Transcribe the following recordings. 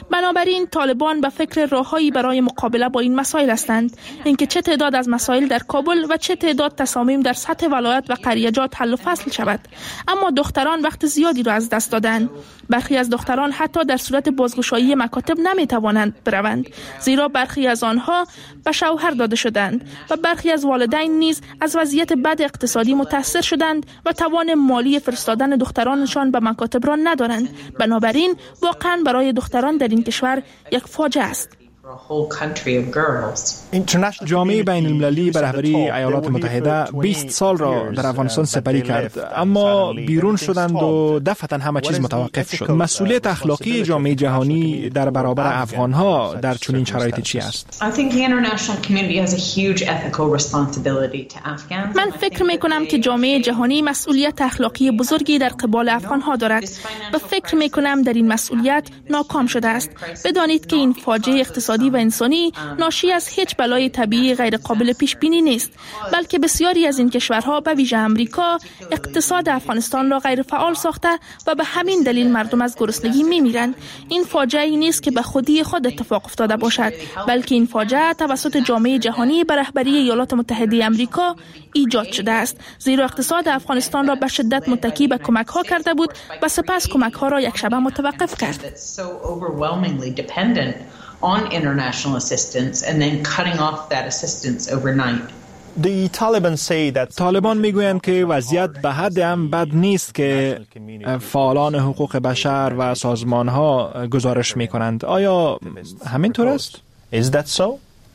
بنابراین طالبان به فکر راههایی برای مقابله با این مسائل هستند، اینکه چه تعداد از مسائل در کابل و چه تعداد تصامیم در سطح ولایت و قریه‌جات حل و فصل شود. اما دختران وقت زیادی را از دست دادند. برخی از دختران حتی در صورت بازگشایی مکاتب نمیتوانند بروند، زیرا برخی از آنها به شوهر داده شدند و برخی از والدین نیز از وضعیت بد اقتصادی متاثر شدند و توان مالی فرستادن دخترانشان به مکاتب را ندارند. بنابراین واقعا برای دختران در این کشور یک فاجعه است. جامعه بین المللی به رهبری ایالات متحده 20 سال را در افغانستان سپری کرد، اما بیرون شدند و دفعتا همه چیز متوقف شد. مسئولیت اخلاقی جامعه جهانی در برابر افغانها در چنین شرایطی چی است؟ من فکر می کنم که جامعه جهانی مسئولیت اخلاقی بزرگی در قبال افغانها دارد و فکر می کنم در این مسئولیت ناکام شده است. بدانید که این فاجعه اقتصادی و انسانی ناشی از هیچ بلای طبیعی غیر قابل پیش بینی نیست، بلکه بسیاری از این کشورها به ویژه امریکا اقتصاد افغانستان را غیر فعال ساخته و به همین دلیل مردم از گرسنگی میمیرند. این فاجعه‌ای نیست که به خودی خود اتفاق افتاده باشد، بلکه این فاجعه توسط جامعه جهانی به رهبری ایالات متحده آمریکا ایجاد شده است، زیرا اقتصاد افغانستان را به شدت متکی به کمک‌ها کرده بود و سپس کمک‌ها را یک شبه متوقف کرد. on international assistance and then cutting off that assistance overnight. طالبان میگویند که وضعیت به حد هم بد نیست که فعالان حقوق بشر و سازمان‌ها گزارش میکنند. آیا همینطور است؟ Is that so?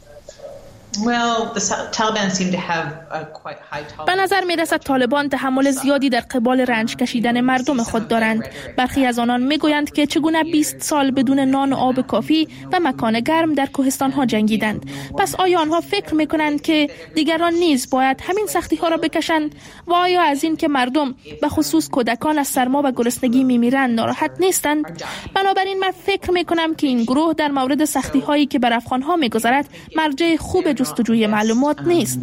به نظر می رسد طالبان تحمل زیادی در قبال رنج کشیدن مردم خود دارند. برخی از آنان می گویند که چگونه 20 سال بدون نان و آب کافی و مکان گرم در کوهستان ها جنگیدند. پس آیا آنها فکر می کنند که دیگران نیز باید همین سختی ها را بکشند؟ و آیا از این که مردم به خصوص کودکان از سرما و گرسنگی می میرند ناراحت نیستند؟ بنابراین من فکر می کنم که این گروه در مورد سختی هایی که بر افغان ها می گذرد مرجع خوب جستجوی معلومات نیست.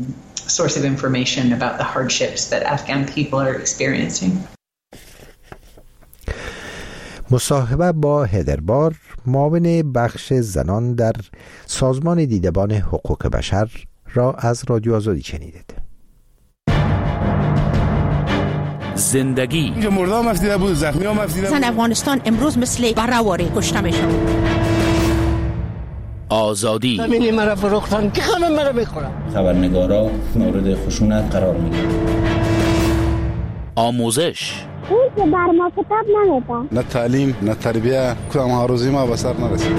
مصاحبه با هدربار، معاون بخش زنان در سازمان دیدبان حقوق بشر را از رادیو آزادی شنیدید. زندگی مردم مفدیده بود، زخمی ها مفدیده بود. زن افغانستان امروز مثل براواره کشته میشن. آزادی همین مرا فروختن که خانم مرا میخورن. خبرنگارا مورد خشونت قرار میگیرن. آموزش اون که بر ما کتاب نمیده. نه تعلیم نه تربیه، کدام هاروزی ما به سر نرسید.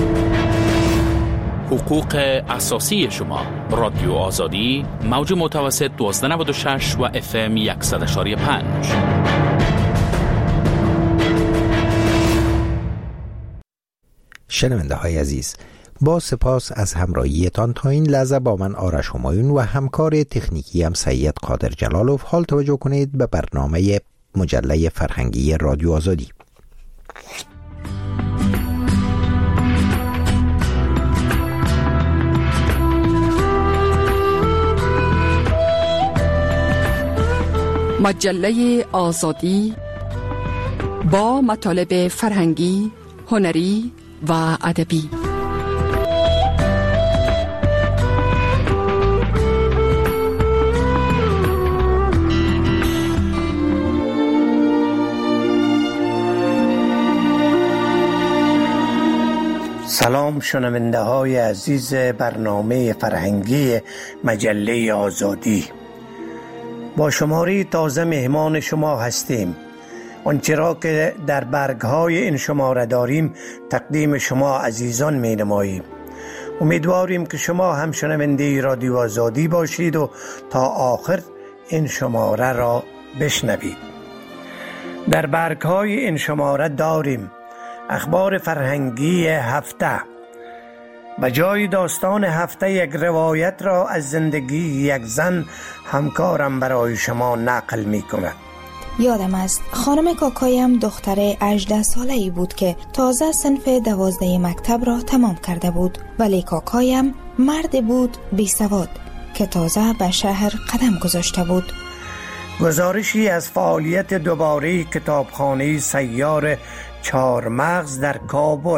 حقوق اساسی شما. رادیو آزادی، موج متوسط 1296 و FM 100.5. شنونده های عزیز، با سپاس از همراهیتان تا این لحظه با من آرش همایون و همکار تکنیکی هم سید قادر جلالوف. حال توجه کنید به برنامه مجله فرهنگی رادیو آزادی. مجله آزادی با مطالب فرهنگی، هنری و ادبی. سلام شنونده های عزیز برنامه فرهنگی مجله آزادی. با شماری تازه مهمان شما هستیم. آنچه را که در برگهای این شماره داریم تقدیم شما عزیزان می نماییم. امیدواریم که شما هم شنونده رادیو آزادی باشید و تا آخر این شماره را بشنوید. در برگهای این شماره داریم اخبار فرهنگی هفته. به جای داستان هفته یک روایت را از زندگی یک زن همکارم برای شما نقل می کند. یادم است خانم کاکایم دختر 18 ساله‌ای بود که تازه صنف 12 مکتب را تمام کرده بود، ولی کاکایم مرد بود بی سواد که تازه به شهر قدم گذاشته بود. گزارشی از فعالیت دوباره کتابخانه سیار چهارمغز در کابل.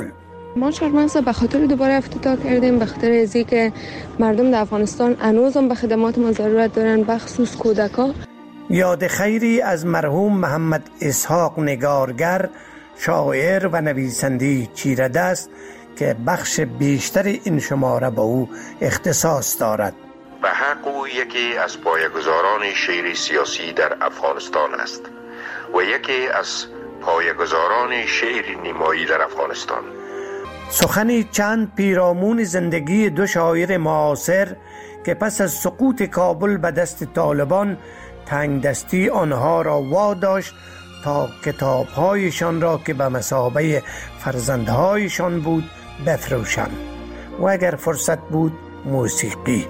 ما 4 ماه به خاطر دوباره افتتاح کردیم، به خاطر از اینکه مردم در افغانستان هنوزم به خدمات ما ضرورت دارن، بخصوص کودکان. یاد خیری از مرحوم محمد اسحاق نگارگر، شاعر و نویسنده چیردست که بخش بیشتر این شماره به او اختصاص دارد. به حق او یکی از پایه‌گذاران شعر سیاسی در افغانستان است و یکی از پایه‌گذاران شعر نمایی در افغانستان. سخنی چند پیرامون زندگی دو شاعر معاصر که پس از سقوط کابل به دست طالبان تنگ دستی آنها را واداشت تا کتاب‌هایشان را که به مثابه فرزندهایشان بود بفروشند و اگر فرصت بود موسیقی.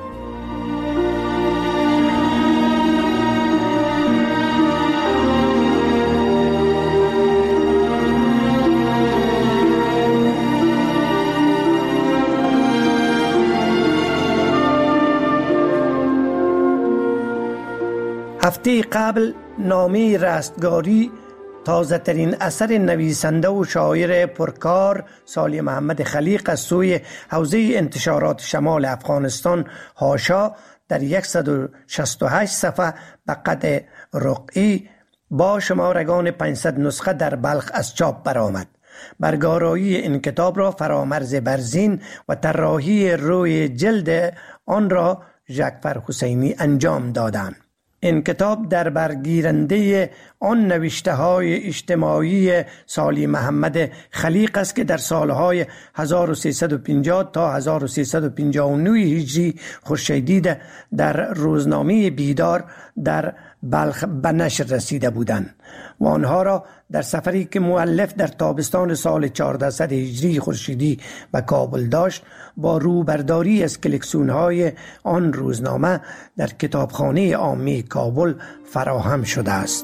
هفته قبل نامه رستگاری، تازه ترین اثر نویسنده و شاعر پرکار سالی محمد خلیق از سوی حوزه انتشارات شمال افغانستان هاشا در 168 صفحه به قد رقعی با شمارگان 500 نسخه در بلخ از چاپ برآمد. برگارایی این کتاب را فرامرز برزین و طراحی روی جلد آن را ژکفر حسینی انجام دادند. این کتاب در برگیرنده آن نوشته های اجتماعی سالی محمد خلیق است که در سالهای 1350 تا 1359 هجری خورشیدی در روزنامه بیدار در بلخ به نشر رسیده بودند و آنها را در سفری که مؤلف در تابستان سال 1400 هجری خورشیدی به کابل داشت با روبرداری از کلکسیون‌های آن روزنامه در کتابخانه عامی کابل فراهم شده است.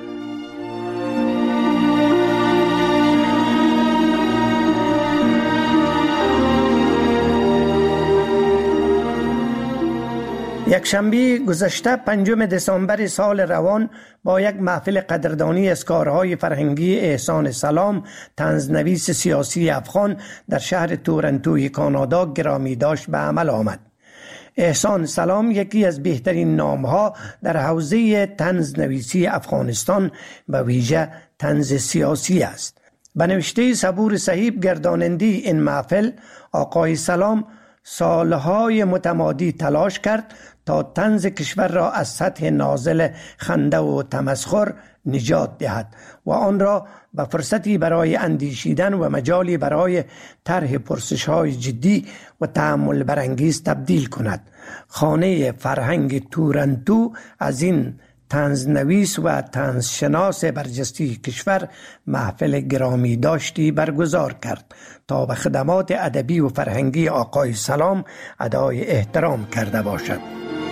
یک شنبه گذشته 5 دسامبر سال روان با یک محفل قدردانی از کارهای فرهنگی احسان سلام، طنزنویس سیاسی افغان در شهر تورنتوی کانادا گرامی داشت به عمل آمد. احسان سلام یکی از بهترین نامها در حوزه طنزنویسی افغانستان و ویژه طنز سیاسی است. به نوشته صبور صهیب گرداننده این محفل، آقای سلام سالهای متمادی تلاش کرد تا طنز کشور را از سطح نازل خنده و تمسخر نجات دهد و آن را به فرصتی برای اندیشیدن و مجالی برای طرح پرسش‌های جدی و تأمل برانگیز تبدیل کند. خانه فرهنگ تورنتو از این طنزنویس و طنزشناس برجسته کشور محفل گرامی داشتی برگزار کرد تا به خدمات ادبی و فرهنگی آقای سلام ادای احترام کرده باشد.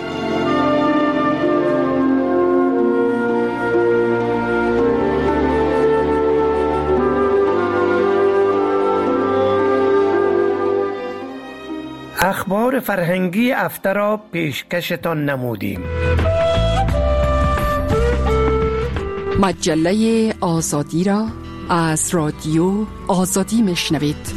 اخبار فرهنگی هفته را پیشکشتان نمودیم. مجله آزادی را از رادیو آزادی میشنوید.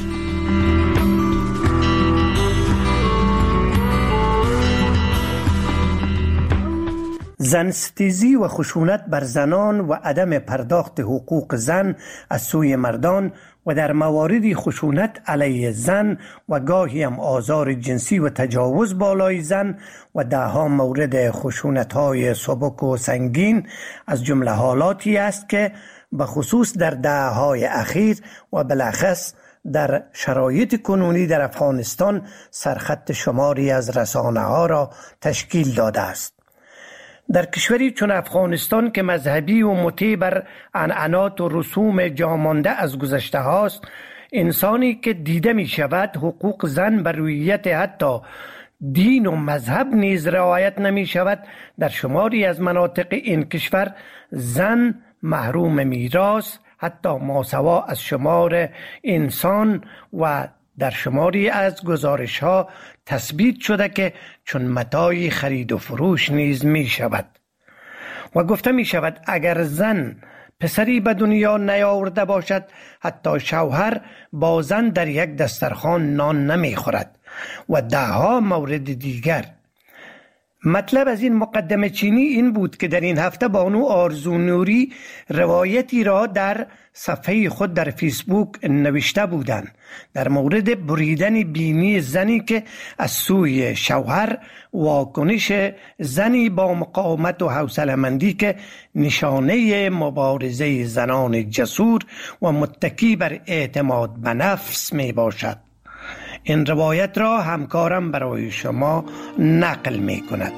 زنستیزی و خشونت بر زنان و عدم پرداخت حقوق زن از سوی مردان و در مواردی خشونت علیه زن و گاهی هم آزار جنسی و تجاوز بالای زن و دهها مورد خشونت‌های سبک و سنگین از جمله حالاتی است که به خصوص در دهه‌های اخیر و بالاخص در شرایط کنونی در افغانستان سرخط شماری از رسانه‌ها را تشکیل داده است. در کشوری چون افغانستان که مذهبی و مطیع بر عنعنات و رسوم جامانده از گذشته هاست، انسانی که دیده می شود حقوق زن بر رویت حتی دین و مذهب نیز رعایت نمی شود، در شماری از مناطق این کشور زن محروم میراث حتی ماسوا از شمار انسان و در شماری از گزارش‌ها تثبیت شده که چون متاع خرید و فروش نیز می شود و گفته می شود اگر زن پسری به دنیا نیاورده باشد، حتی شوهر با زن در یک دسترخوان نان نمی خورد و دهها مورد دیگر. مطلب از این مقدمه چینی این بود که در این هفته بانو آرزو نوری روایتی را در صفحه خود در فیسبوک نوشته بودند در مورد بریدن بینی زنی که از سوی شوهر، واکنش زنی با مقاومت و حوصله‌مندی که نشانه مبارزه زنان جسور و متکی بر اعتماد به نفس می باشد. این روایت را همکارم برای شما نقل می کند.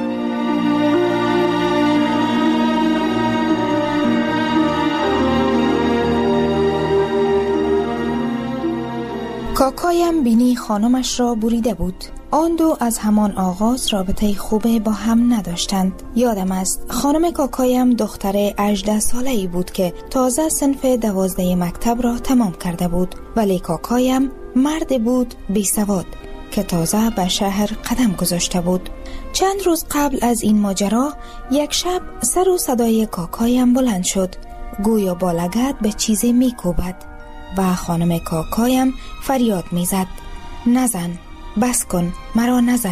کاکایم بینی خانمش را بریده بود. آن دو از همان آغاز رابطه خوبه با هم نداشتند. یادم است خانم کاکایم دختر 18 ساله‌ای بود که تازه صنف 12 مکتب را تمام کرده بود، ولی کاکایم مرد بود بی سواد که تازه به شهر قدم گذاشته بود. چند روز قبل از این ماجرا یک شب سر و صدای کاکایم بلند شد، گویا با لگد به چیزی میکوبد و خانم کاکایم فریاد میزد: نزن، بس کن، مرا نزن.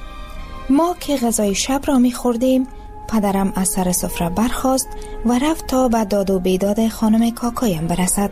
ما که غذای شب را میخوردیم، پدرم از سر سفره برخاست و رفت تا به داد و بیداد خانم کاکایم برسد.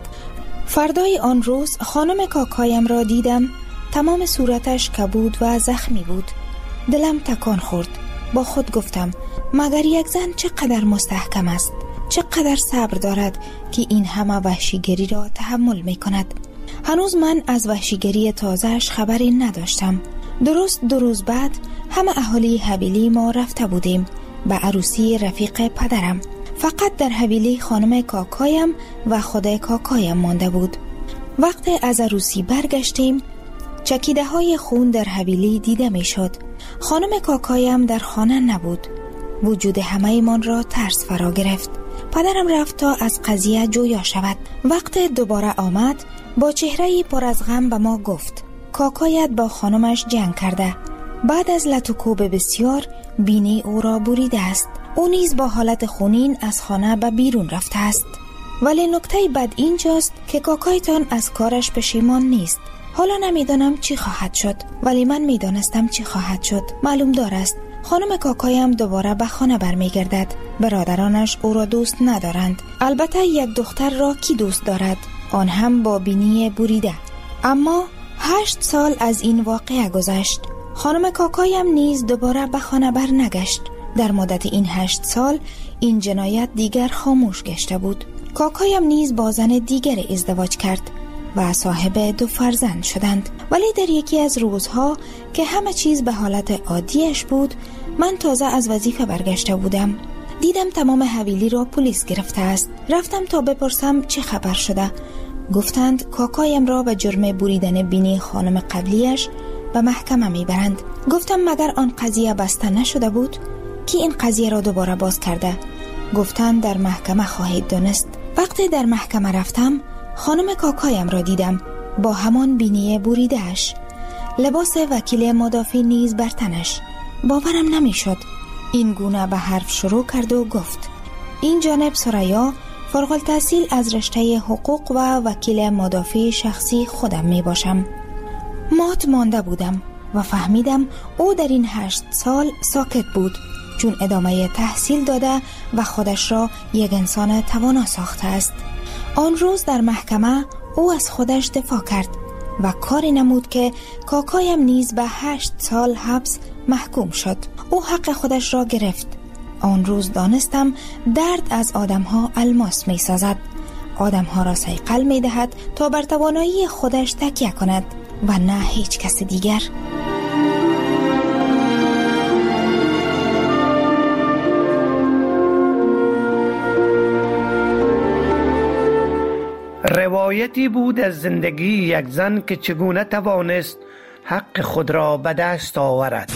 فردای آن روز خانم کاکایم را دیدم، تمام صورتش کبود و زخمی بود. دلم تکان خورد. با خود گفتم مگر یک زن چقدر مستحکم است، چقدر صبر دارد که این همه وحشیگری را تحمل می کند. هنوز من از وحشیگری تازهش خبری نداشتم. درست 2 روز بعد همه اهالی حویلی ما رفته بودیم به عروسی رفیق پدرم. فقط در حویلی خانم کاکایم و خود کاکایم مانده بود. وقتی از عروسی برگشتیم، چکیده های خون در حویلی دیده می شد. خانم کاکایم در خانه نبود. وجود همه من را ترس فرا گرفت. پدرم رفت تا از قضیه جویا شود. وقت دوباره آمد با چهره پر از غم به ما گفت کاکایت با خانمش جنگ کرده. بعد از لط و کوب بسیار بینی او را بریده است. او نیز با حالت خونین از خانه به بیرون رفته است. ولی نکته بد اینجاست که کاکایتان از کارش پشیمان نیست. حالا نمیدانم چی خواهد شد، ولی من میدانستم چی خواهد شد. معلوم دارست خانم کاکایم دوباره به خانه برمیگردد. برادرانش او را دوست ندارند. البته یک دختر را کی دوست دارد، آن هم با بینی بریده. اما 8 سال از این واقعه گذشت. خانم کاکایم نیز دوباره به خانه برنگشت. در مدت این 8 سال این جنایت دیگر خاموش گشته بود. کاکایم نیز با زن دیگر ازدواج کرد و صاحب 2 فرزند شدند. ولی در یکی از روزها که همه چیز به حالت عادیش بود، من تازه از وظیفه برگشته بودم. دیدم تمام حویلی را پلیس گرفته است. رفتم تا بپرسم چه خبر شده. گفتند کاکایم را به جرم بریدن بینی خانم قبلیش به محکمه میبرند. گفتم مگر آن قضیه بسته نشده بود؟ کی این قضیه را دوباره باز کرده؟ گفتند در محکمه خواهید دانست. وقتی در محکمه رفتم، خانم کاکایم را دیدم با همان بینی بریده‌اش، لباس وکیل مدافع نیز بر تنش. باورم نمیشد. این گونه به حرف شروع کرد و گفت این جانب سریا، فارغ التحصیل از رشته حقوق و وکیل مدافع شخصی خودم می باشم. مات مانده بودم و فهمیدم او در این 8 سال ساکت بود، چون ادامه تحصیل داده و خودش را یک انسان توانا ساخته است. آن روز در محکمه او از خودش دفاع کرد و کاری نمود که کاکایم نیز به 8 سال حبس محکوم شد. او حق خودش را گرفت. آن روز دانستم درد از آدمها الماس می سازد. آدمها را صیقل می دهد تا بر توانایی خودش تکیه کند و نه هیچ کس دیگر. روایتی بود از زندگی یک زن که چگونه توانست حق خود را به دست آورد.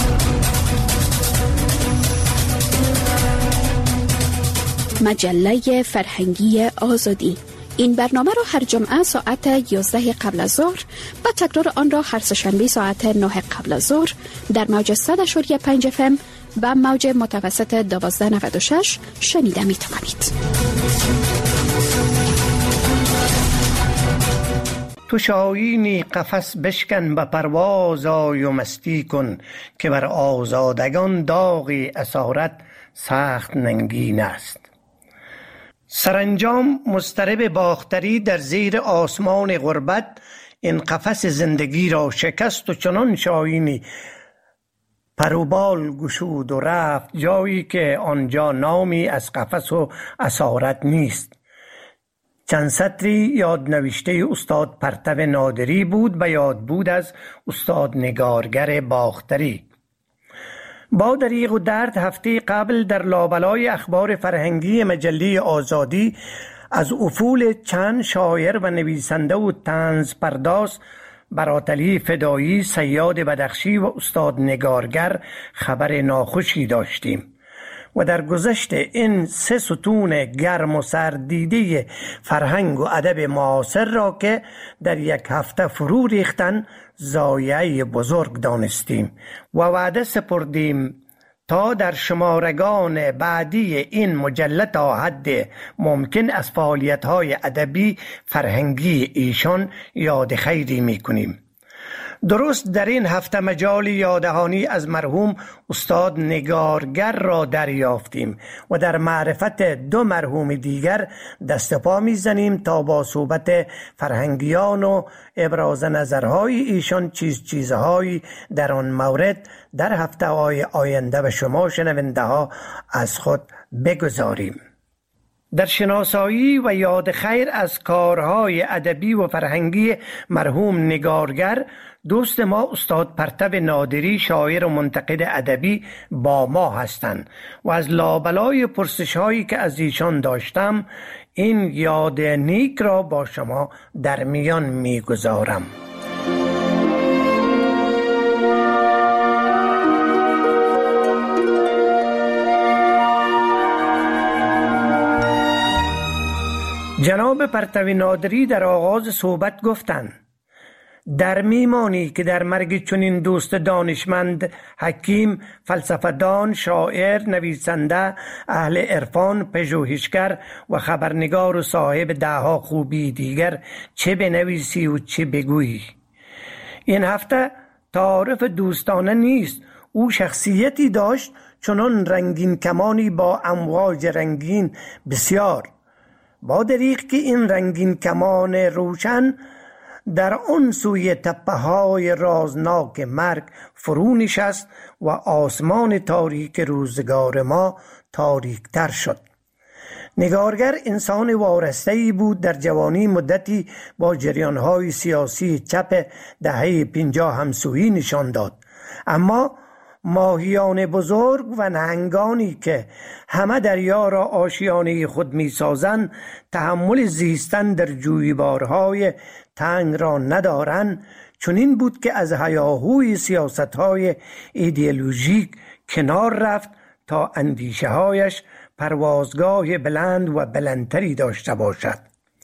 مجله فرهنگی آزادی. این برنامه را هر جمعه ساعت 11 قبل از ظهر و تکرار آن را هر سه‌شنبه ساعت 9 قبل از ظهر در موج 100.5 FM به موج متوسط 1296 شنیده می توانید. تو شاهینی قفس بشکن به پرواز آی و مستی کن که بر آزادگان داغی اسارت سخت ننگین است. سرانجام مضطرب باختری در زیر آسمان غربت این قفس زندگی را شکست و چنان شاهینی پروبال گشود و رفت جایی که آنجا نامی از قفس و اسارت نیست. چند سطری یاد نوشته استاد پرتو نادری بود به یاد بود از استاد نگارگر باختری. با دریغ و درد هفته قبل در لابلای اخبار فرهنگی مجله آزادی از افول چند شاعر و نویسنده و طنز پرداز براتلی فدایی، صیاد بدخشی و استاد نگارگر خبر ناخوشی داشتیم و در گذشت این سه ستون گرم و سردیده فرهنگ و ادب معاصر را که در یک هفته فرو ریختن ضایعه بزرگ دانستیم و وعده سپردیم تا در شمارگان بعدی این مجله تا حد ممکن از فعالیت‌های ادبی فرهنگی ایشان یاد خیری می‌کنیم. درست در این هفته مجال یادهانی از مرحوم استاد نگارگر را دریافتیم و در معرفت دو مرحوم دیگر دست پا می‌زنیم تا با صحبت فرهنگیان و ابراز نظرهای ایشان چیزهایی در آن مورد در هفته‌های آینده و شما شنونده ها از خود بگذاریم. در شناسایی و یاد خیر از کارهای ادبی و فرهنگی مرحوم نگارگر دوست ما استاد پرتو نادری شاعر و منتقد ادبی با ما هستند و از لابلای پرسش هایی که از ایشان داشتم این یاد نیک را با شما در میان میگذارم. جناب پرتو نادری در آغاز صحبت گفتند در میمانی که در مرگ چنین دوست دانشمند، حکیم، فلسفه‌دان، شاعر، نویسنده، اهل عرفان، پژوهشگر و خبرنگار و صاحب دهها خوبی دیگر چه بنویسی و چه بگویی. این هفته تعارف دوستانه نیست. او شخصیتی داشت چنان رنگین کمانی با امواج رنگین بسیار. با دریغ که این رنگین کمان روشن در آن سوی تپه های رازناک مرگ فرو نشست و آسمان تاریک روزگار ما تاریک تر شد. نگارگر انسان وارسته‌ای بود. در جوانی مدتی با جریان‌های سیاسی چپ دهه 50 همسویی نشان داد، اما ماهیان بزرگ و نهنگانی که همه دریا را آشیانه خود می سازند تحمل زیستن در جویبارهای تنگ را ندارند. چنین بود که از هیاهوی سیاست‌های ایدئولوژیک کنار رفت تا اندیشه‌هایش پروازگاه بلند و بلندتری داشته باشد.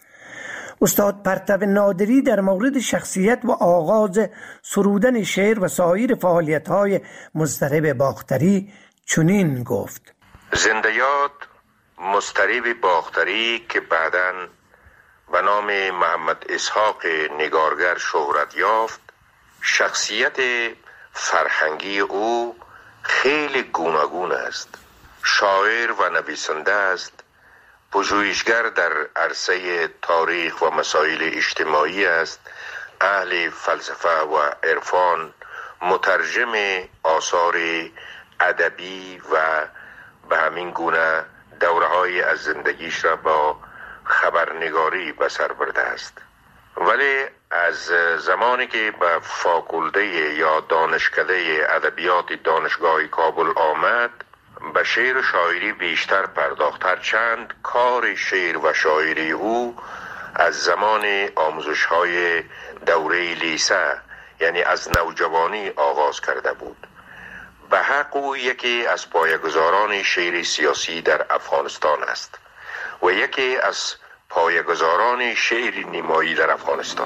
استاد پرتو نادری در مورد شخصیت و آغاز سرودن شعر و سایر فعالیت‌های مضطرب باختری چنین گفت: زنده یاد مضطرب باختری که بعداً به نام محمد اسحاق نگارگر شهرت یافت، شخصیت فرهنگی او خیلی گوناگون است. شاعر و نویسنده است، پژوهشگر در عرصه تاریخ و مسائل اجتماعی است، اهل فلسفه و عرفان، مترجم آثار ادبی و به همین گونه دوره‌های از زندگیش را با خبرنگاری به سر برده است. ولی از زمانی که به فاکولته یا دانشکده ادبیات دانشگاه کابل آمد به شعر و شاعری بیشتر پرداخت، هرچند کار شعر و شاعری او از زمان آموزش‌های دوره لیسه یعنی از نوجوانی آغاز کرده بود. به حق او یکی از پایه‌گذاران شعر سیاسی در افغانستان است و یکی از پایه‌گذاران شعر نمایی در افغانستان.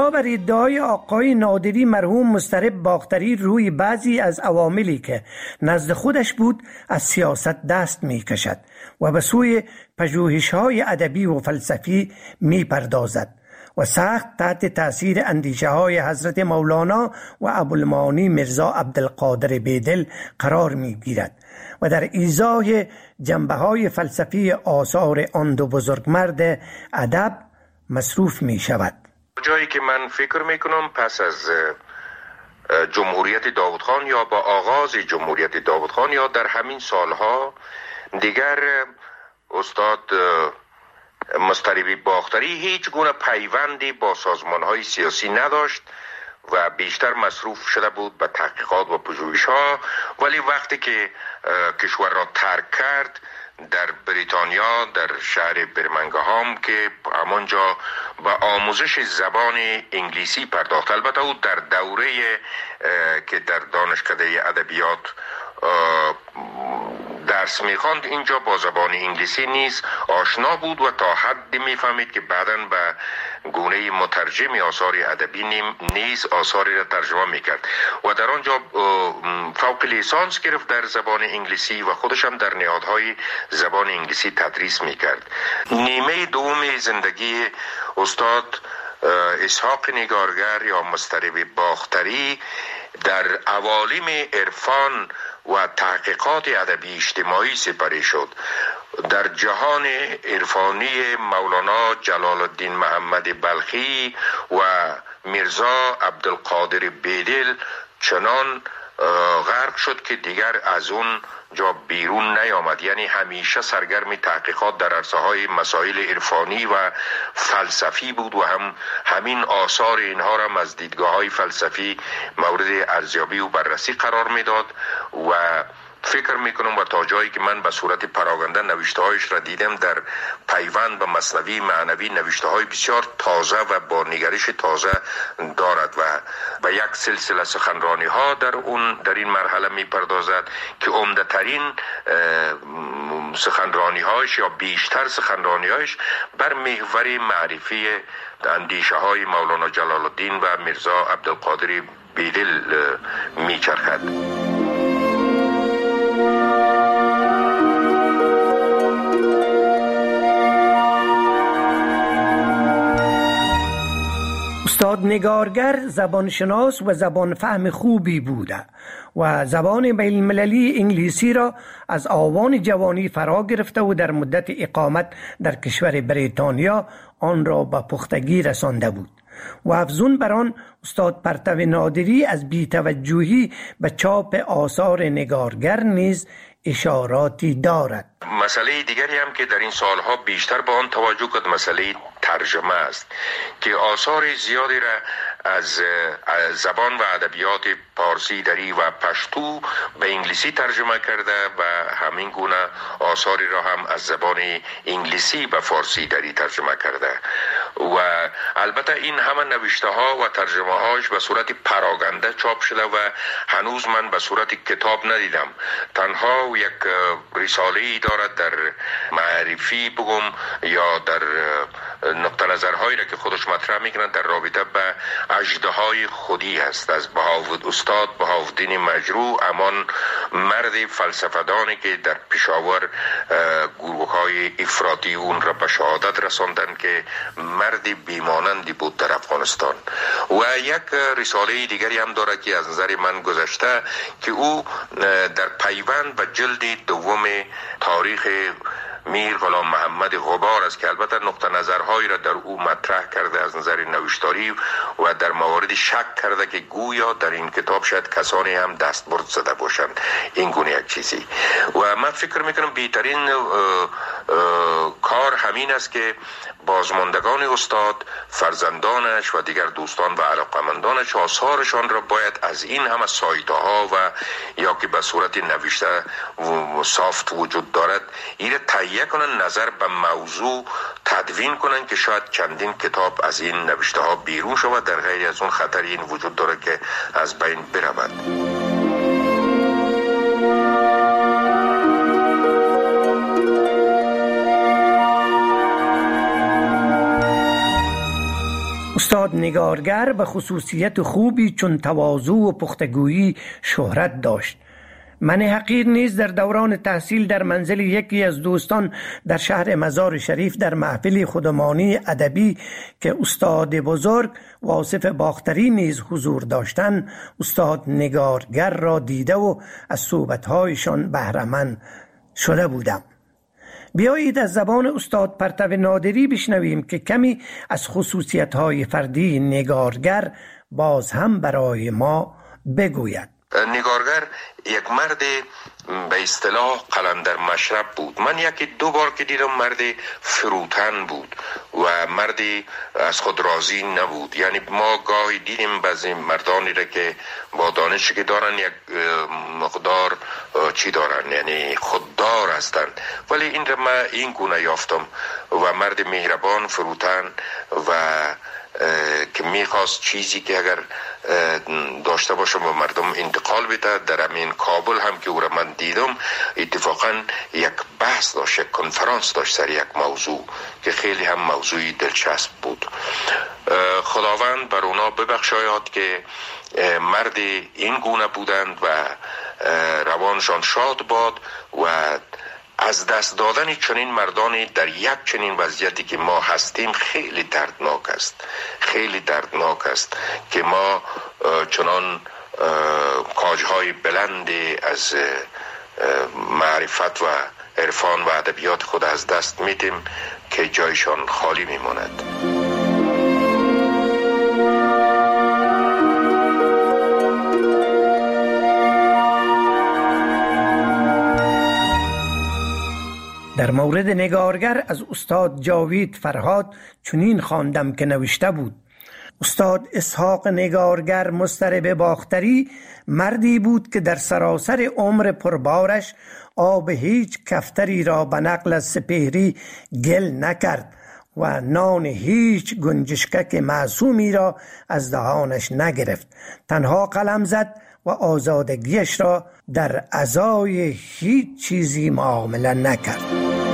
بنابر ادعای آقای نادری، مرحوم مضطرب باختری روی بعضی از عواملی که نزد خودش بود از سیاست دست می کشد و به سوی پژوهش‌های ادبی و فلسفی می پردازد و سخت تحت تأثیر اندیشه های حضرت مولانا و ابوالمعانی میرزا عبدالقادر بیدل قرار می گیرد و در ایضاح جنبه های فلسفی آثار آن دو بزرگمرد ادب مصروف می شود. جایی که من فکر می کنم پس از جمهوریت داود خان یا با آغاز جمهوریت داود خان یا در همین سالها دیگر استاد مضطرب باختری هیچ گونه پیوندی با سازمان‌های سیاسی نداشت و بیشتر مصروف شده بود به تحقیقات و پژوهش‌ها، ولی وقتی که کشور را ترک کرد در بریتانیا در شهر برمنگهام که همانجا به آموزش زبان انگلیسی پرداخت، البته او در دوره که در دانشکده ادبیات درس میخواند اینجا با زبان انگلیسی نیز آشنا بود و تا حدی میفهمید که بعداً به گونه مترجم آثار ادبی نیز آثاری را ترجمه میکرد و در آنجا فوق لیسانس گرفت در زبان انگلیسی و خودش هم در نهادهای زبان انگلیسی تدریس میکرد. نیمه دوم زندگی استاد اسحاق نگارگر یا مضطرب باختری در عوالم عرفان و تحقیقات ادبی اجتماعی سپری شد. در جهان عرفانی مولانا جلال الدین محمد بلخی و میرزا عبدالقادر بیدل چنان غرق شد که دیگر از اون جا بیرون نیامد، یعنی همیشه سرگرم تحقیقات در عرصه‌های مسائل عرفانی و فلسفی بود و همین آثار اینها را از دیدگاه‌های فلسفی مورد ارزیابی و بررسی قرار میداد و فکر میکنم و تا جایی که من به صورت پراگنده نوشته‌هایش را دیدم در پیوند به مثنوی معنوی نوشته‌های بسیار تازه و با نگرش تازه دارد و به یک سلسله سخنرانی‌ها در این مرحله میپردازد که عمده‌ترین سخنرانی‌هایش یا بیشتر سخنرانی‌هایش بر محور معرفی اندیشه‌های مولانا جلال الدین و میرزا عبدالقادر بیدل میچرخد. استاد نگارگر زبانشناس و زبان فهم خوبی بوده و زبان بین المللی انگلیسی را از آوان جوانی فرا گرفته و در مدت اقامت در کشور بریتانیا آن را به پختگی رسانده بود و افزون بر آن استاد پرتو نادری از بی‌توجهی به چاپ آثار نگارگر نیز اشاراتی دارد. مسئله دیگری هم که در این سالها بیشتر به آن توجه کرد مسئله ترجمه است که آثار زیادی را از زبان و ادبیات پارسی، دری و پشتو به انگلیسی ترجمه کرده و همین گونه آثاری را هم از زبان انگلیسی به فارسی دری ترجمه کرده و البته این همه نوشته ها و ترجمه هاش به صورت پراگنده چاپ شده و هنوز من به صورت کتاب ندیدم. تنها یک رساله‌ای دارد در معرفی بگم یا در نقطه نظرهایی را که خودش مطرح میکنند در رابطه به اژدهای خودی هست از استاد بهاءالدین مجروح، امان مرد فلسفه‌دانی که در پشاور گروه‌های افراطی اون را به شهادت رساندند که مرد بیمانندی بود در افغانستان. و یک رساله دیگری هم دارد که از نظر من گذشته که او در پیوند به جلد دوم تاریخ میر غلام محمد غبار است که البته نقطه نظرهایی را در او مطرح کرده از نظر نوشتاری و در موارد شک کرده که گویا در این کتاب شاید کسانی هم دستبرد زده باشند این گونه یک چیزی. و من فکر میکنم بهترین کار همین است که بازماندگان استاد، فرزندانش و دیگر دوستان و علاقمندانش آثارشان را باید از این همه سایت‌ها و یا که به صورت نوشته و سافت وجود دارد این تهیه کنن، نظر به موضوع تدوین کنن که شاید چندین کتاب از این نوشته ها بیرون شود، در غیر از اون خطری این وجود داره که از بین برود. استاد نگارگر به خصوصیت خوبی چون تواضع و پختگویی شهرت داشت. من حقیر نیز در دوران تحصیل در منزل یکی از دوستان در شهر مزار شریف در محفل خودمانی ادبی که استاد بزرگ واصف باختری نیز حضور داشتند، استاد نگارگر را دیده و از صحبت‌هایشان بهره مند شده بودم. بیایید از زبان استاد پرتو نادری بشنویم که کمی از خصوصیت‌های فردی نگارگر باز هم برای ما بگوید. نگارگر یک مرد به اصطلاح قلندر مشرب بود. من یکی دو بار که دیدم مرد فروتن بود و مردی از خود راضی نبود. یعنی ما گاهی دیدیم بعضی مردانی را که با دانشی که دارن یک مقدار چی دارن، یعنی خوددار هستند، ولی این را من این گونه یافتم و مرد مهربان فروتن و که میخواست چیزی که اگر داشته باشم و مردم انتقال بده. در همین کابل هم که او را من دیدم اتفاقا یک بحث داشت، یک کنفرانس داشت سر یک موضوع که خیلی هم موضوعی دلچسب بود. خداوند بر اونا ببخشاید که مرد این گونه بودند و روانشان شاد باد و از دست دادن چنین مردانی در یک چنین وضعیتی که ما هستیم خیلی دردناک است، خیلی دردناک است که ما چنان کاجهای بلند از معرفت و عرفان و ادبیات خود از دست میدیم که جایشان خالی میماند. در مورد نگارگر از استاد جاوید فرهاد چنین خواندم که نوشته بود: استاد اسحاق نگارگر مضطرب باختری مردی بود که در سراسر عمر پربارش آب هیچ کفتری را به نقل از سپهری گل نکرد و نان هیچ گنجشکک معصومی را از دهانش نگرفت. تنها قلم زد و آزادگیش را در ازای هیچ چیزی معامله نکرد.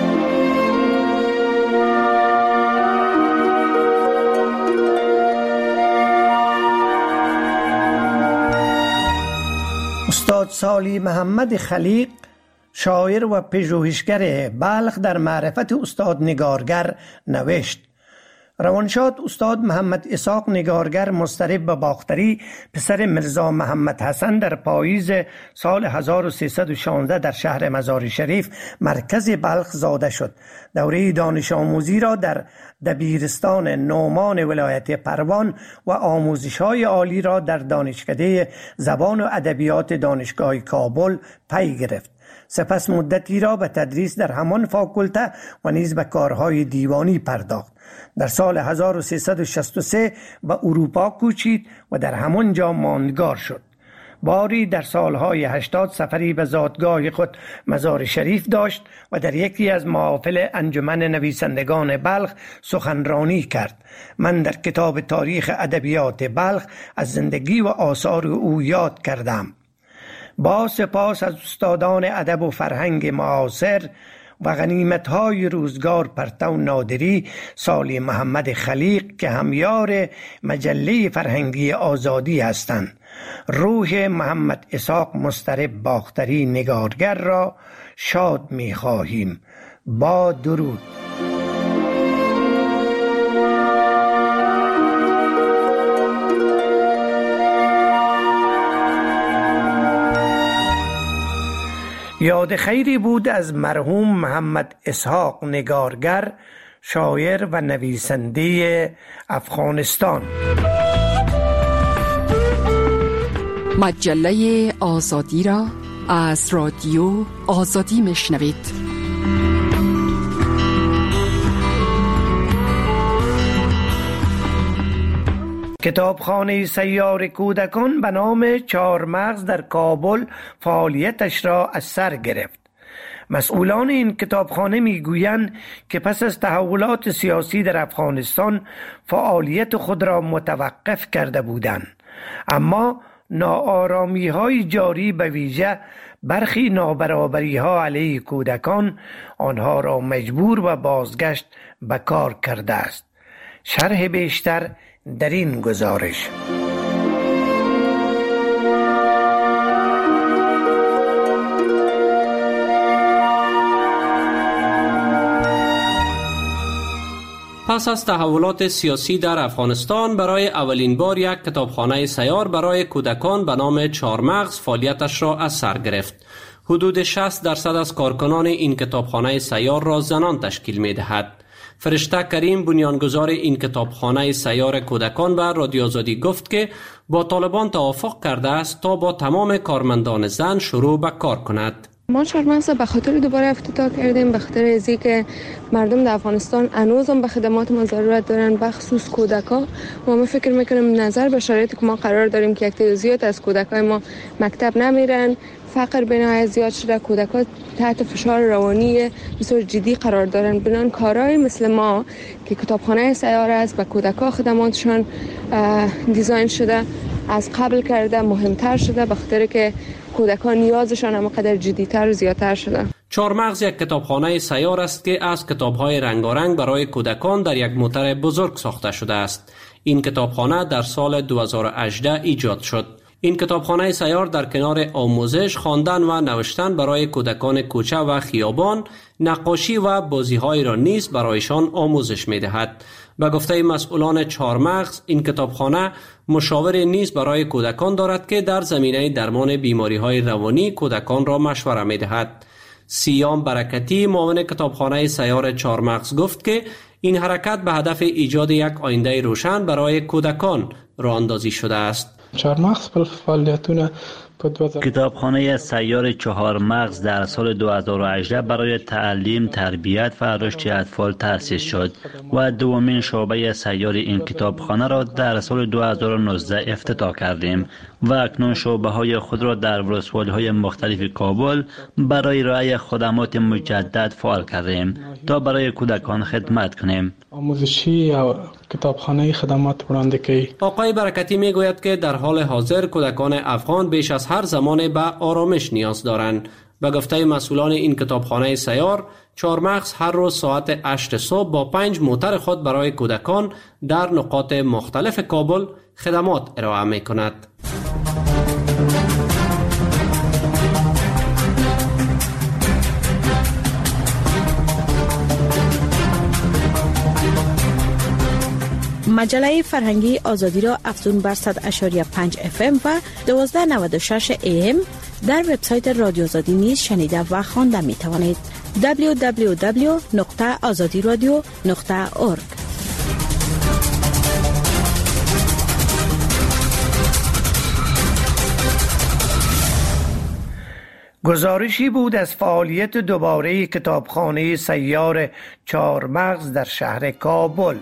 استاد سالی محمد خلیق شاعر و پژوهشگر بلخ در معرفت استاد نگارگر نوشت: روانشاد استاد محمد اسحاق نگارگر مضطرب به باختری پسر مرزا محمد حسن در پاییز سال 1316 در شهر مزار شریف مرکز بلخ زاده شد. دوره دانش آموزی را در دبیرستان نومان ولایت پروان و آموزش‌های عالی را در دانشکده زبان و ادبیات دانشگاه کابل پی گرفت. سپس مدتی را به تدریس در همان فاکولته و نیز به کارهای دیوانی پرداخت. در سال 1363 به اروپا کوچید و در همان جا ماندگار شد. باری در سالهای 80 سفری به زادگاه خود مزار شریف داشت و در یکی از محافل انجمن نویسندگان بلخ سخنرانی کرد. من در کتاب تاریخ ادبیات بلخ از زندگی و آثار او یاد کردم. با سپاس از استادان ادب و فرهنگ معاصر و غنیمت‌های روزگار پرتو نادری، سالی محمد خلیق که همیار مجله فرهنگی آزادی هستند، روح محمد اسحاق مضطرب باختری نگارگر را شاد می‌خواهیم. با درود. یاد خیری بود از مرحوم محمد اسحاق نگارگر، شاعر و نویسنده افغانستان. مجله آزادی را از رادیو آزادی میشنوید. کتابخانه سیار کودکان به نام چهارمغز در کابل فعالیتش را از سر گرفت. مسئولان این کتابخانه میگویند که پس از تحولات سیاسی در افغانستان فعالیت خود را متوقف کرده بودند، اما ناآرامی‌های جاری به ویژه برخی نابرابری‌ها علیه کودکان آنها را مجبور و بازگشت به کار کرده است. شرح بیشتر در این گزارش. پس از تحولات سیاسی در افغانستان، برای اولین بار یک کتابخانه سیار برای کودکان به نام چهارمغز فعالیتش را از سر گرفت. حدود 60% از کارکنان این کتابخانه سیار را زنان تشکیل می دهد. فرشته کریم، بنیانگذار این کتابخانه سیار کودکان، به رادیو آزادی گفت که با طالبان توافق کرده است تا با تمام کارمندان زن شروع به کار کند. ما چهارمغز به خاطر دوباره افتتاح کردیم، به خاطر ازی که مردم در افغانستان هنوزم به خدمات ما ضرورت دارن، بخصوص کودکا. ما فکر میکنیم نظر به شرایطی که ما قرار داریم که یک تعداد زیاد از کودکای ما مکتب نمیرن، فقر بنای زیاد شده، کودکا تحت فشار روانی بسیار جدی قرار دارن. بنان کارهای مثل ما که کتابخانه سیار است و کودکا خدماتشان دیزاین شده، از قبل کرده مهمتر شده، به خاطر که کودکان نیازشان هم قدر جدیتر و زیادتر شده. چهارمغز یک کتابخانه سیار است که از کتاب‌های رنگارنگ برای کودکان در یک موتر بزرگ ساخته شده است. این کتابخانه در سال 2018 ایجاد شد. این کتابخانه سیار در کنار آموزش، خواندن و نوشتن برای کودکان کوچه و خیابان، نقاشی و بازی‌های را نیز برایشان آموزش می‌دهد. به گفته مسئولان چهارمغز، این کتابخانه مشاور نیز برای کودکان دارد که در زمینه درمان بیماری‌های روانی کودکان را مشوره می‌دهد. سیام برکتی، معاون کتابخانه سیار چهارمغز، گفت که این حرکت به هدف ایجاد یک آینده روشن برای کودکان راه اندازی شده است. چهارمغز فعالیتونه کتابخانه سیار چهارمغز در سال 2018 برای تعلیم، تربیت و رشد اطفال تأسیس شد و دومین شعبه سیار این کتابخانه را در سال 2019 افتتاح کردیم و اکنون شعبه های خود را در ولسوالی های مختلف کابل برای ارائه خدمات مجدد فعال کردیم تا برای کودکان خدمت کنیم. آموزشی یا کتابخانه خدمات برندگی. آقای برکتی میگوید که در حال حاضر کودکان افغان بیش از هر زمان به آرامش نیاز دارند. به گفته مسئولان این کتابخانه سیار، چهارمغز هر روز ساعت 8 صبح با 5 موتر خود برای کودکان در نقاط مختلف کابل خدمات ارائه می کند. مجله فرهنگی آزادی را افزون بر 100.5 FM و 1296 AM در وبسایت رادیو آزادی نیز شنیده و خوانده می توانید. www.azadiradio.org. گزارشی بود از فعالیت دوباره کتابخانه سیار چهارمغز در شهر کابل.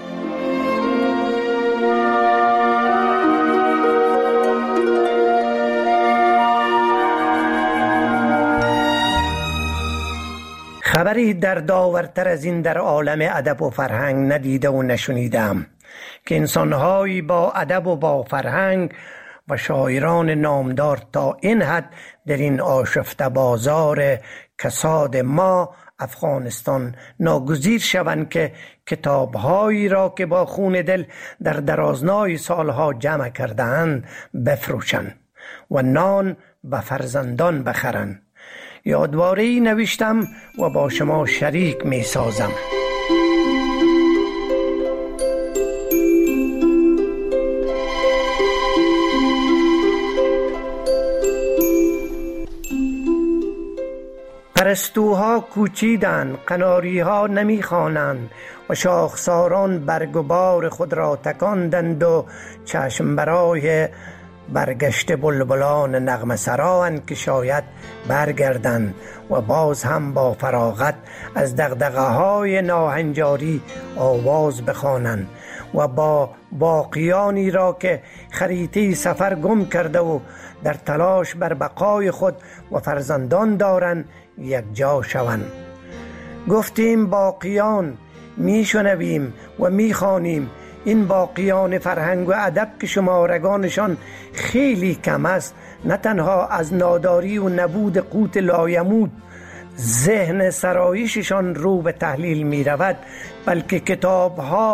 خبری در داورتر از این در عالم ادب و فرهنگ ندیده و نشنیدم که انسان‌هایی با ادب و با فرهنگ و شاعران نامدار تا این حد در این آشفته بازار کساد ما افغانستان ناگزیر شوند که کتاب‌هایی را که با خون دل در درازنای سالها جمع کرده‌اند بفروشند و نان به فرزندان بخرند. یادواره‌ای نوشتم و با شما شریک می سازم. پرستوها کوچیدند، قناریها نمی خوانند و شاخساران برگ و بار خود را تکاندند و چشم برای برگشت بلبلان نغمه سرااند که شاید برگردند و باز هم با فراغت از دغدغه های ناهنجاری آواز بخوانند و با باقیانی را که خریطه سفر گم کرده و در تلاش بر بقای خود و فرزندان دارند یک جا شوند. گفتیم باقیان، میشنویم و میخوانیم. این باقیان فرهنگ و ادب که شمارگانشان خیلی کم است، نه تنها از ناداری و نبود قوت لایمود ذهن سرایششان رو به تحلیل می رود، بلکه کتابها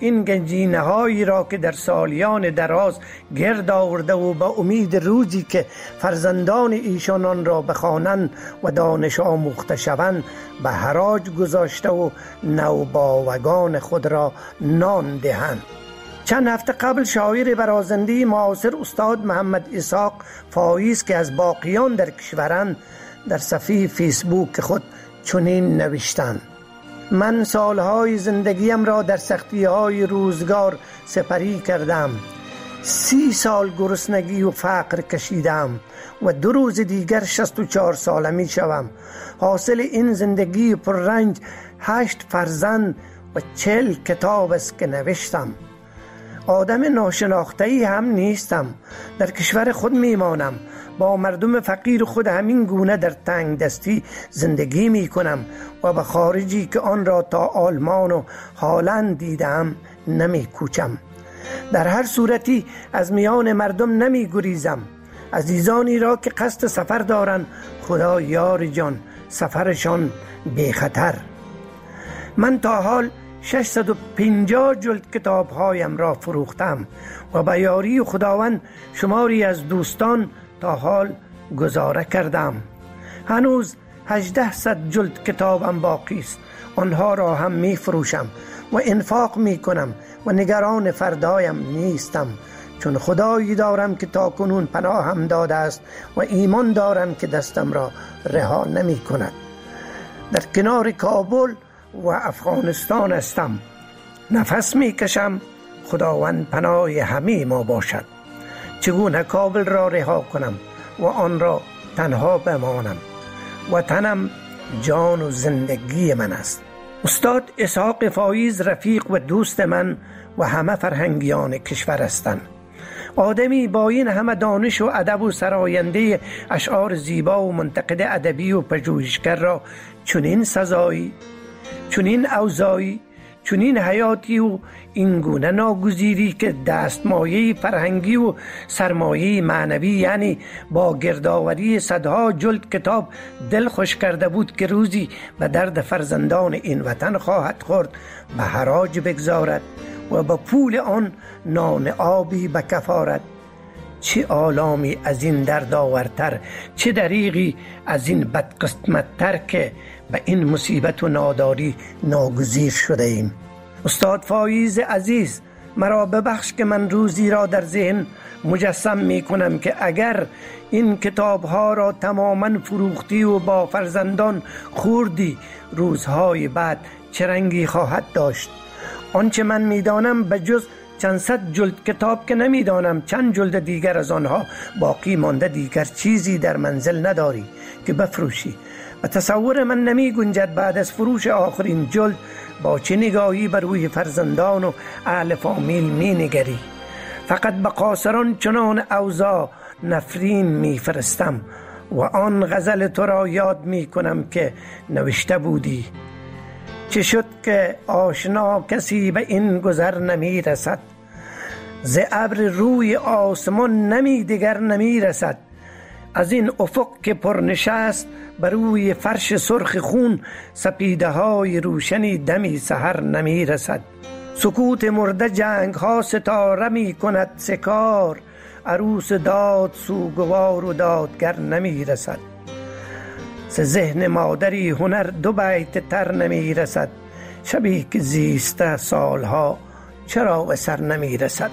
این گنجینه هایی را که در سالیان دراز گرد آورده و با امید روزی که فرزندان ایشان آن را بخوانند و دانش آموخته شوند به حراج گذاشته و نوباوگان خود را نان دهند. چند هفته قبل شاعر برازنده معاصر استاد محمد اسحاق فایز که از باقیان در کشورند در صفحه فیسبوک خود چنین نوشتند: من سالهای زندگیم را در سختی‌های روزگار سپری کردم. 30 سال گرسنگی و فقر کشیدم و 2 روز دیگر 64 ساله می شوم. حاصل این زندگی پررنج 8 فرزند و 40 کتاب است که نوشتم. آدم ناشناخته‌ای هم نیستم. در کشور خود میمانم. با مردم فقیر خود همین گونه در تنگ دستی زندگی می کنم و به خارجی که آن را تا آلمان و هالند دیدم نمی کوچم. در هر صورتی از میان مردم نمی گریزم. عزیزانی را که قصد سفر دارند خدا یار جان، سفرشان بی خطر. من تا حال 650 جلد کتاب هایم را فروختم و به یاری خداوند شماری از دوستان تا حال گزاره کردم. هنوز 1800 جلد کتابم باقی است. آنها را هم می فروشم و انفاق می کنم و نگران فردایم نیستم، چون خدایی دارم که تا کنون پناهم داده است و ایمان دارم که دستم را رها نمی کند. در کنار کابل و افغانستان هستم. نفس می کشم. خداوند پناه همه ما باشد. چگونه کابل را رها کنم و آن را تنها بمانم؟ وطنم جان و زندگی من است. استاد اسحاق فایز رفیق و دوست من و همه فرهنگیان کشور هستند. آدمی با این همه دانش و ادب و سراینده اشعار زیبا و منتقد ادبی و پژوهشگر را چنین سزایی، چنین اوضاعی، چنین حیاتی و اینگونه ناگزیری که دستمایه فرهنگی و سرمایه معنوی، یعنی با گردآوری صدها جلد کتاب دل خوش کرده بود که روزی به درد فرزندان این وطن خواهد خورد، به حراج بگذارد و به پول آن نان آبی به کفارت. چه آلامی از این درد آورتر، چه دریغی از این بدقسمت‌تر که به این مصیبت و ناداری ناگزیر شده ایم. استاد فایز عزیز، مرا ببخش که من روزی را در ذهن مجسم می کنم که اگر این کتاب ها را تماما فروختی و با فرزندان خوردی، روزهای بعد چه رنگی خواهد داشت. آنچه من می دانم به جز چند صد جلد کتاب که نمی دانم چند جلد دیگر از آنها باقی مانده، دیگر چیزی در منزل نداری که بفروشی. و تصور من نمی گنجد بعد از فروش آخرین جلد با چه نگاهی بر روی فرزندان و اهل فامیل می نگری. فقط به قاصران چنان اوضاع نفرین می فرستم و آن غزل تو را یاد می کنم که نوشته بودی: چه شد که آشنا کسی به این گذر نمی رسد، ز ابر روی آسمان نمی دگر نمی رسد، از این افق که پرنشست بر روی فرش سرخ خون، سپیده های روشنی دمی سحر نمی رسد. سکوت مرده جنگ ها ستاره می کند سکار، عروس داد سوگوار و دادگر نمی رسد. ز ذهن مادری هنر 2 بیت تر نمی رسد، شبی که زیسته سالها چرا به سر نمی رسد.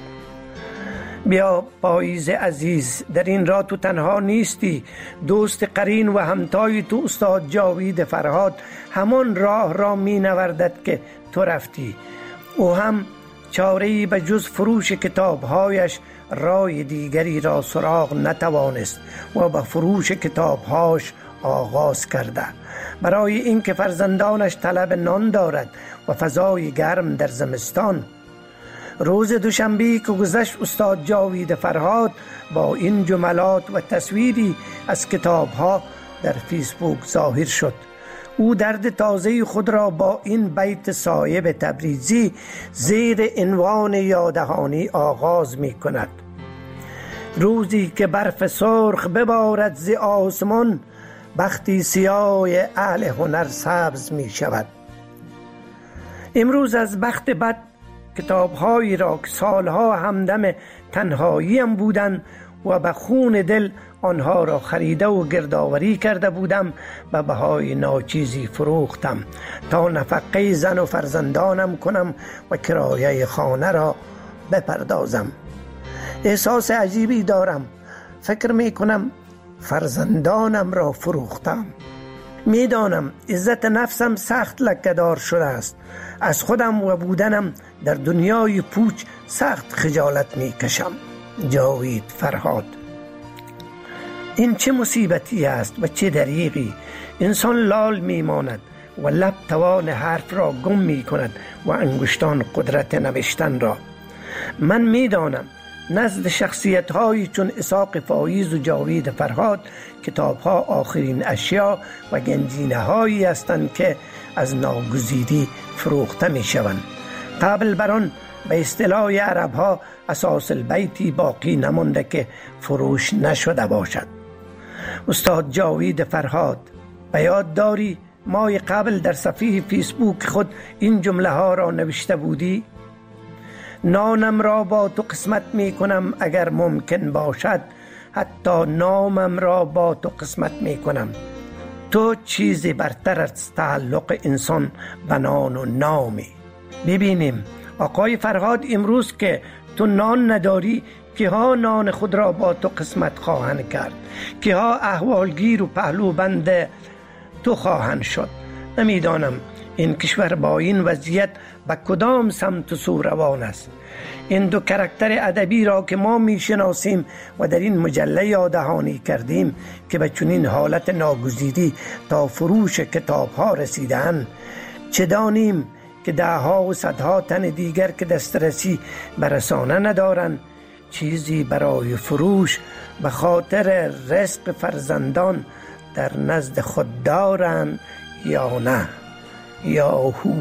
بیا فایز عزیز، در این راه تو تنها نیستی. دوست قرین و همتای تو استاد جاوید فرهاد همان راه را می نوردد که تو رفتی. او هم چاره‌ای به جز فروش کتابهایش راه دیگری را سراغ نتوانست و به فروش کتابهاش آغاز کرده، برای اینکه فرزندانش طلب نان دارد و فضای گرم در زمستان. روز دوشنبه که گذشت استاد جاوید فرهاد با این جملات و تصویری از کتابها در فیسبوک ظاهر شد. او درد تازه خود را با این بیت صایب تبریزی زیر عنوان یادهانی آغاز می کند: روزی که برف سرخ ببارد ز آسمان، بختی سیاه اهل هنر سبز می شود. امروز از بخت بد کتاب‌هایی را که سالها همدم تنهاییم بودند و به خون دل آنها را خریده و گردآوری کرده بودم به بهای ناچیزی فروختم تا نفقه زن و فرزندانم کنم و کرایه خانه را بپردازم. احساس عجیبی دارم. فکر می کنم فرزندانم را فروختم. میدانم عزت نفسم سخت لکه‌دار شده است. از خودم و بودنم در دنیای پوچ سخت خجالت می کشم. جاوید فرهاد. این چه مصیبتی است و چه دریغی. انسان لال می ماند و لب توان حرف را گم می کند و انگشتان قدرت نوشتن را. من می دانم نزد شخصیت هایی چون اسحاق فایز و جاوید فرهاد کتاب ها آخرین اشیا و گنجینه هایی هستند که از ناگزیری فروخته می شوند. قبل بران به اصطلاح عرب ها اساس البیتی باقی نمانده که فروش نشده باشد. استاد جاوید فرهاد، به یاد داری ماه قبل در صفحه فیسبوک خود این جمله ها را نوشته بودی؟ نانم را با تو قسمت می کنم اگر ممکن باشد، حتی نامم را با تو قسمت می کنم. تو چیزی برتر از تعلق انسان به نان و نامی. ببینیم آقای فرهاد، امروز که تو نان نداری، که ها نان خود را با تو قسمت خواهند کرد، که ها احوالگیر و پهلو بند تو خواهند شد. نمیدانم این کشور با این وضعیت به کدام سمت و سو روان است. این دو کاراکتر ادبی را که ما میشناسیم و در این مجله یادهانی کردیم که به چنین حالت ناگزیری تا فروش کتاب ها رسیدند، چه دانیم که دهها و صدها تن دیگر که دسترسی به رسانه ندارند چیزی برای فروش به خاطر رزق فرزندان در نزد خود دارند یا نه. یاهو.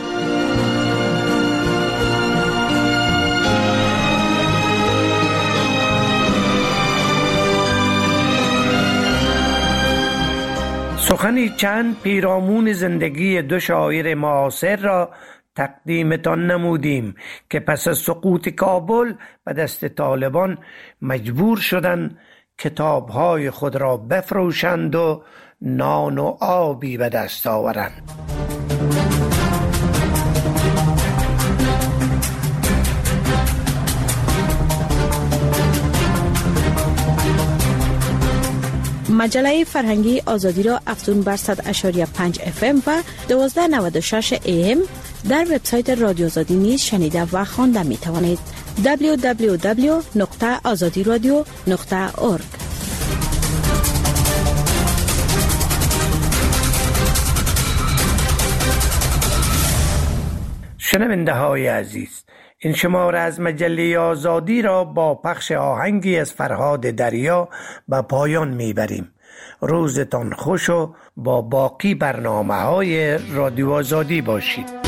سخنی چند پیرامون زندگی دو شاعر معاصر را تقدیمتان نمودیم که پس از سقوط کابل به دست طالبان مجبور شدند کتاب‌های خود را بفروشند و نان و آبی به دست آورند. مجله فرهنگی آزادی را افزون بر 100.5 FM و 1296 AM در وبسایت رادیو آزادی نیز شنیده و خوانده می توانید. www.azadiradio.org. شنونده های عزیز، این شماره از مجله آزادی را با پخش آهنگی از فرهاد دریا به پایان میبریم. روزتان خوش و با باقی برنامه‌های رادیو آزادی باشید.